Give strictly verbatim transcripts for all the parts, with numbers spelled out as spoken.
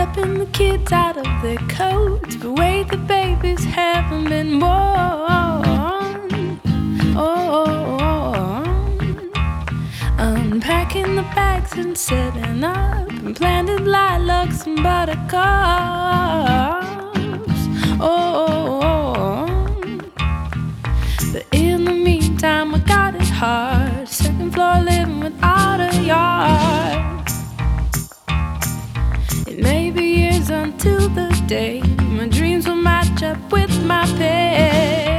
Schlepping the kids out of their coats, but wait, the babies haven't been born. Oh, unpacking the bags and setting up, and planted lilacs and buttercups. Oh, but in the meantime I got it hard. Second floor living without a yard. It may be years until the day my dreams will match up with my pay.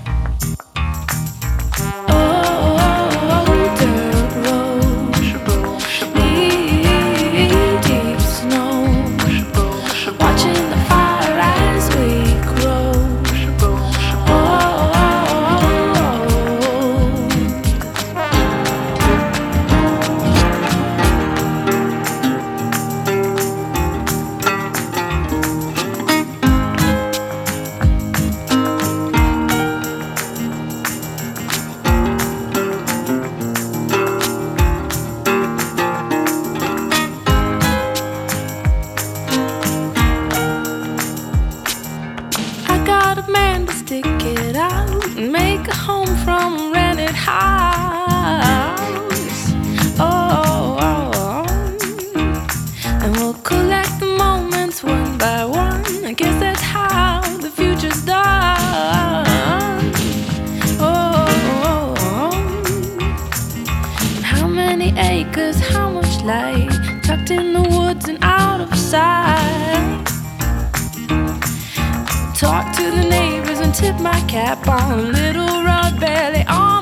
Oh, dirt road, knee-deep snow, watching the fire as we grow. Got a man to stick it out and make a home from a rented house. Oh, oh, oh, and we'll collect the moments one by one. I guess that's how the future's done. Oh, oh, oh. And how many acres, how much light, tucked in the woods and out of sight. Talk to the neighbors and tip my cap on a little rug belly on